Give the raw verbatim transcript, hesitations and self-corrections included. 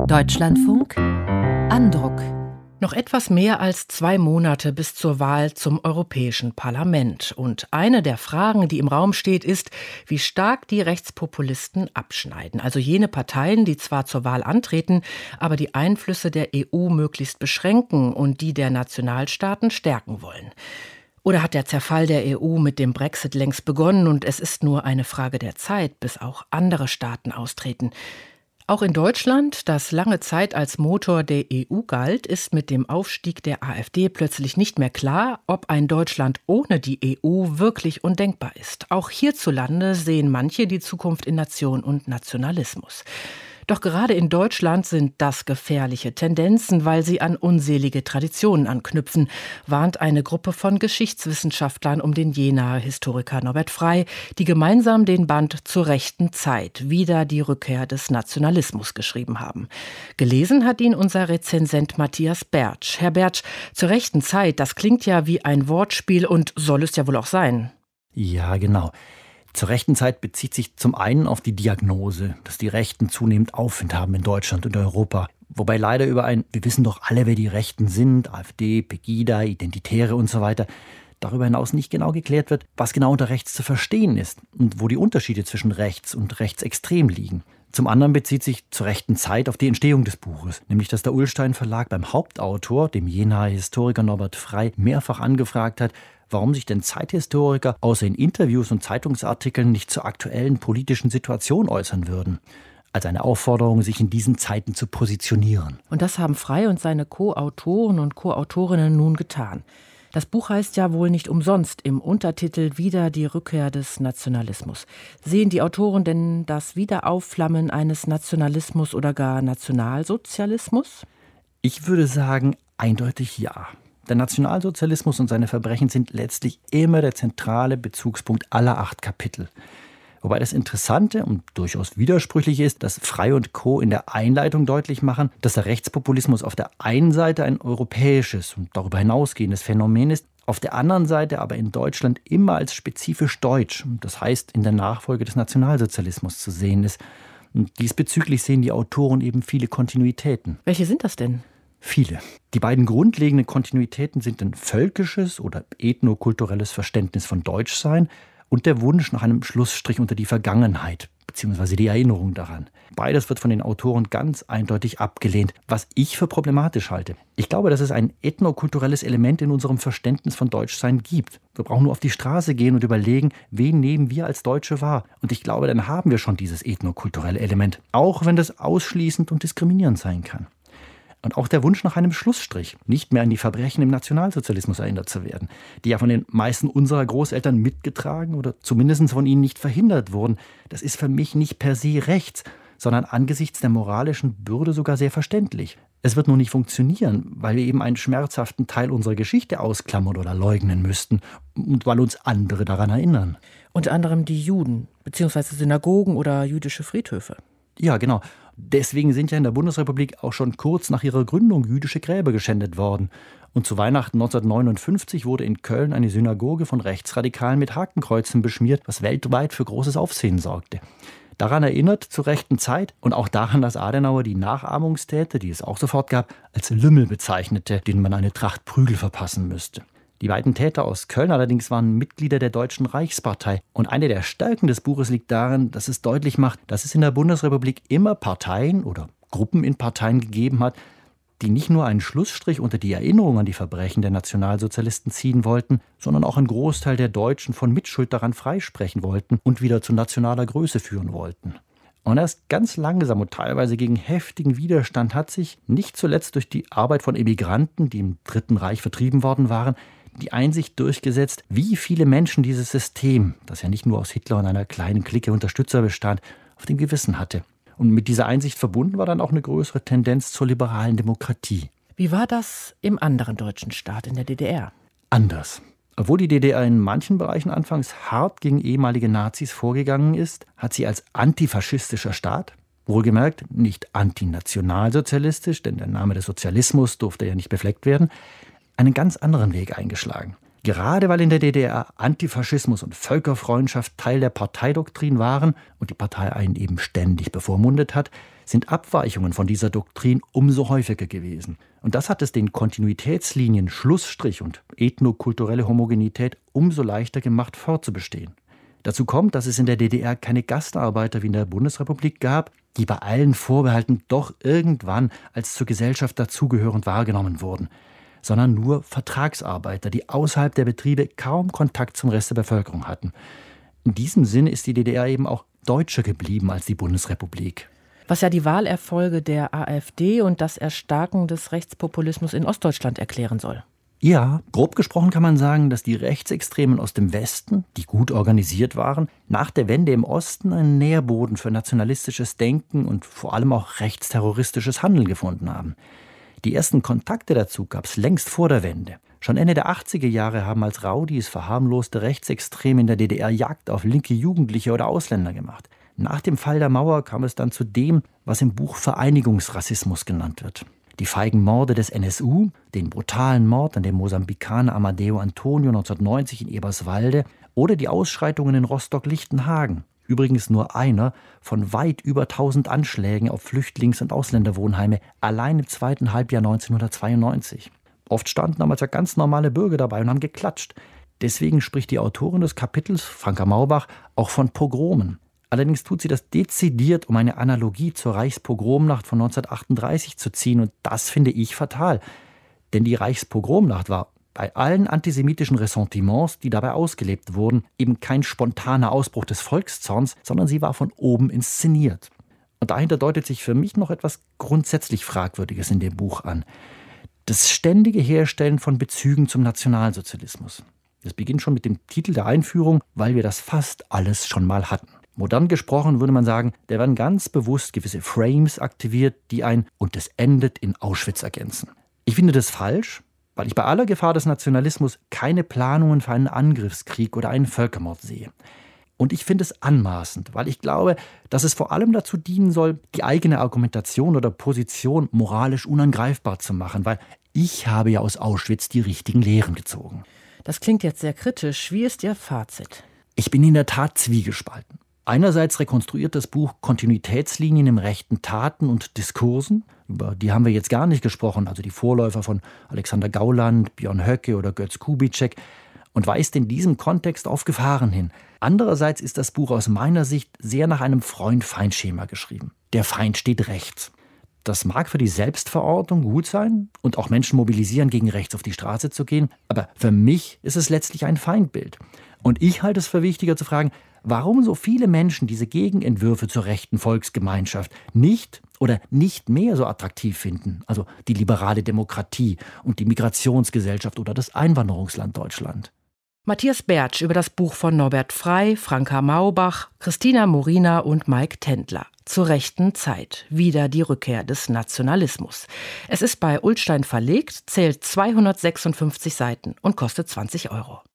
Deutschlandfunk Andruck. Noch etwas mehr als zwei Monate bis zur Wahl zum Europäischen Parlament. Und eine der Fragen, die im Raum steht, ist, wie stark die Rechtspopulisten abschneiden. Also jene Parteien, die zwar zur Wahl antreten, aber die Einflüsse der E U möglichst beschränken und die der Nationalstaaten stärken wollen. Oder hat der Zerfall der E U mit dem Brexit längst begonnen und es ist nur eine Frage der Zeit, bis auch andere Staaten austreten? Auch in Deutschland, das lange Zeit als Motor der E U galt, ist mit dem Aufstieg der AfD plötzlich nicht mehr klar, ob ein Deutschland ohne die E U wirklich undenkbar ist. Auch hierzulande sehen manche die Zukunft in Nation und Nationalismus. Doch gerade in Deutschland sind das gefährliche Tendenzen, weil sie an unselige Traditionen anknüpfen, warnt eine Gruppe von Geschichtswissenschaftlern um den Jenaer Historiker Norbert Frey, die gemeinsam den Band Zur rechten Zeit, wieder die Rückkehr des Nationalismus geschrieben haben. Gelesen hat ihn unser Rezensent Matthias Bertsch. Herr Bertsch, zur rechten Zeit, das klingt ja wie ein Wortspiel und soll es ja wohl auch sein. Ja, genau. Zur rechten Zeit bezieht sich zum einen auf die Diagnose, dass die Rechten zunehmend Aufwind haben in Deutschland und Europa. Wobei leider über ein, wir wissen doch alle, wer die Rechten sind, AfD, Pegida, Identitäre und so weiter, darüber hinaus nicht genau geklärt wird, was genau unter rechts zu verstehen ist und wo die Unterschiede zwischen rechts und rechtsextrem liegen. Zum anderen bezieht sich zur rechten Zeit auf die Entstehung des Buches, nämlich dass der Ullstein Verlag beim Hauptautor, dem Jenaer Historiker Norbert Frey, mehrfach angefragt hat, warum sich denn Zeithistoriker außer in Interviews und Zeitungsartikeln nicht zur aktuellen politischen Situation äußern würden. Als eine Aufforderung, sich in diesen Zeiten zu positionieren. Und das haben Frey und seine Co-Autoren und Co-Autorinnen nun getan. Das Buch heißt ja wohl nicht umsonst im Untertitel Wieder die Rückkehr des Nationalismus. Sehen die Autoren denn das Wiederaufflammen eines Nationalismus oder gar Nationalsozialismus? Ich würde sagen, eindeutig ja. Der Nationalsozialismus und seine Verbrechen sind letztlich immer der zentrale Bezugspunkt aller acht Kapitel. Wobei das Interessante und durchaus widersprüchliche ist, dass Frey und Co. in der Einleitung deutlich machen, dass der Rechtspopulismus auf der einen Seite ein europäisches und darüber hinausgehendes Phänomen ist, auf der anderen Seite aber in Deutschland immer als spezifisch deutsch, das heißt in der Nachfolge des Nationalsozialismus zu sehen ist. Und diesbezüglich sehen die Autoren eben viele Kontinuitäten. Welche sind das denn? Viele. Die beiden grundlegenden Kontinuitäten sind ein völkisches oder ethnokulturelles Verständnis von Deutschsein und der Wunsch nach einem Schlussstrich unter die Vergangenheit bzw. die Erinnerung daran. Beides wird von den Autoren ganz eindeutig abgelehnt, was ich für problematisch halte. Ich glaube, dass es ein ethnokulturelles Element in unserem Verständnis von Deutschsein gibt. Wir brauchen nur auf die Straße gehen und überlegen, wen nehmen wir als Deutsche wahr. Und ich glaube, dann haben wir schon dieses ethnokulturelle Element, auch wenn das ausschließend und diskriminierend sein kann. Und auch der Wunsch nach einem Schlussstrich, nicht mehr an die Verbrechen im Nationalsozialismus erinnert zu werden, die ja von den meisten unserer Großeltern mitgetragen oder zumindest von ihnen nicht verhindert wurden, das ist für mich nicht per se rechts, sondern angesichts der moralischen Bürde sogar sehr verständlich. Es wird nur nicht funktionieren, weil wir eben einen schmerzhaften Teil unserer Geschichte ausklammern oder leugnen müssten und weil uns andere daran erinnern. Unter anderem die Juden, beziehungsweise Synagogen oder jüdische Friedhöfe. Ja, genau. Deswegen sind ja in der Bundesrepublik auch schon kurz nach ihrer Gründung jüdische Gräber geschändet worden. Und zu Weihnachten neunzehnhundertneunundfünfzig wurde in Köln eine Synagoge von Rechtsradikalen mit Hakenkreuzen beschmiert, was weltweit für großes Aufsehen sorgte. Daran erinnert zur rechten Zeit und auch daran, dass Adenauer die Nachahmungstäter, die es auch sofort gab, als Lümmel bezeichnete, denen man eine Tracht Prügel verpassen müsste. Die beiden Täter aus Köln allerdings waren Mitglieder der Deutschen Reichspartei. Und eine der Stärken des Buches liegt darin, dass es deutlich macht, dass es in der Bundesrepublik immer Parteien oder Gruppen in Parteien gegeben hat, die nicht nur einen Schlussstrich unter die Erinnerung an die Verbrechen der Nationalsozialisten ziehen wollten, sondern auch einen Großteil der Deutschen von Mitschuld daran freisprechen wollten und wieder zu nationaler Größe führen wollten. Und erst ganz langsam und teilweise gegen heftigen Widerstand hat sich, nicht zuletzt durch die Arbeit von Emigranten, die im Dritten Reich vertrieben worden waren, die Einsicht durchgesetzt, wie viele Menschen dieses System, das ja nicht nur aus Hitler und einer kleinen Clique Unterstützer bestand, auf dem Gewissen hatte. Und mit dieser Einsicht verbunden war dann auch eine größere Tendenz zur liberalen Demokratie. Wie war das im anderen deutschen Staat, in der D D R? Anders. Obwohl die D D R in manchen Bereichen anfangs hart gegen ehemalige Nazis vorgegangen ist, hat sie als antifaschistischer Staat, wohlgemerkt nicht antinationalsozialistisch, denn der Name des Sozialismus durfte ja nicht befleckt werden, einen ganz anderen Weg eingeschlagen. Gerade weil in der D D R Antifaschismus und Völkerfreundschaft Teil der Parteidoktrin waren und die Partei einen eben ständig bevormundet hat, sind Abweichungen von dieser Doktrin umso häufiger gewesen. Und das hat es den Kontinuitätslinien Schlussstrich und ethnokulturelle Homogenität umso leichter gemacht, fortzubestehen. Dazu kommt, dass es in der D D R keine Gastarbeiter wie in der Bundesrepublik gab, die bei allen Vorbehalten doch irgendwann als zur Gesellschaft dazugehörend wahrgenommen wurden, sondern nur Vertragsarbeiter, die außerhalb der Betriebe kaum Kontakt zum Rest der Bevölkerung hatten. In diesem Sinne ist die D D R eben auch deutscher geblieben als die Bundesrepublik. Was ja die Wahlerfolge der AfD und das Erstarken des Rechtspopulismus in Ostdeutschland erklären soll. Ja, grob gesprochen kann man sagen, dass die Rechtsextremen aus dem Westen, die gut organisiert waren, nach der Wende im Osten einen Nährboden für nationalistisches Denken und vor allem auch rechtsterroristisches Handeln gefunden haben. Die ersten Kontakte dazu gab es längst vor der Wende. Schon Ende der achtziger Jahre haben als Raudis verharmloste Rechtsextreme in der D D R Jagd auf linke Jugendliche oder Ausländer gemacht. Nach dem Fall der Mauer kam es dann zu dem, was im Buch Vereinigungsrassismus genannt wird. Die feigen Morde des N S U, den brutalen Mord an dem Mosambikaner Amadeo Antonio neunzehnhundertneunzig in Eberswalde oder die Ausschreitungen in Rostock-Lichtenhagen. Übrigens nur einer von weit über tausend Anschlägen auf Flüchtlings- und Ausländerwohnheime allein im zweiten Halbjahr neunzehnhundertzweiundneunzig. Oft standen damals ja ganz normale Bürger dabei und haben geklatscht. Deswegen spricht die Autorin des Kapitels, Franka Maubach, auch von Pogromen. Allerdings tut sie das dezidiert, um eine Analogie zur Reichspogromnacht von neunzehnhundertachtunddreißig zu ziehen. Und das finde ich fatal. Denn die Reichspogromnacht war bei allen antisemitischen Ressentiments, die dabei ausgelebt wurden, eben kein spontaner Ausbruch des Volkszorns, sondern sie war von oben inszeniert. Und dahinter deutet sich für mich noch etwas grundsätzlich Fragwürdiges in dem Buch an. Das ständige Herstellen von Bezügen zum Nationalsozialismus. Das beginnt schon mit dem Titel der Einführung, weil wir das fast alles schon mal hatten. Modern gesprochen würde man sagen, da werden ganz bewusst gewisse Frames aktiviert, die ein „und es endet in Auschwitz" ergänzen. Ich finde das falsch, weil ich bei aller Gefahr des Nationalismus keine Planungen für einen Angriffskrieg oder einen Völkermord sehe. Und ich finde es anmaßend, weil ich glaube, dass es vor allem dazu dienen soll, die eigene Argumentation oder Position moralisch unangreifbar zu machen, weil ich habe ja aus Auschwitz die richtigen Lehren gezogen. Das klingt jetzt sehr kritisch. Wie ist Ihr Fazit? Ich bin in der Tat zwiegespalten. Einerseits rekonstruiert das Buch Kontinuitätslinien im rechten Taten und Diskursen. Über die haben wir jetzt gar nicht gesprochen, also die Vorläufer von Alexander Gauland, Björn Höcke oder Götz Kubitschek, und weist in diesem Kontext auf Gefahren hin. Andererseits ist das Buch aus meiner Sicht sehr nach einem Freund-Feind-Schema geschrieben. Der Feind steht rechts. Das mag für die Selbstverortung gut sein und auch Menschen mobilisieren, gegen rechts auf die Straße zu gehen, aber für mich ist es letztlich ein Feindbild. Und ich halte es für wichtiger zu fragen, warum so viele Menschen diese Gegenentwürfe zur rechten Volksgemeinschaft nicht oder nicht mehr so attraktiv finden, also die liberale Demokratie und die Migrationsgesellschaft oder das Einwanderungsland Deutschland. Matthias Bertsch über das Buch von Norbert Frey, Franka Maubach, Christina Morina und Mike Tendler. Zur rechten Zeit. Wieder die Rückkehr des Nationalismus. Es ist bei Ullstein verlegt, zählt zweihundertsechsundfünfzig Seiten und kostet zwanzig Euro.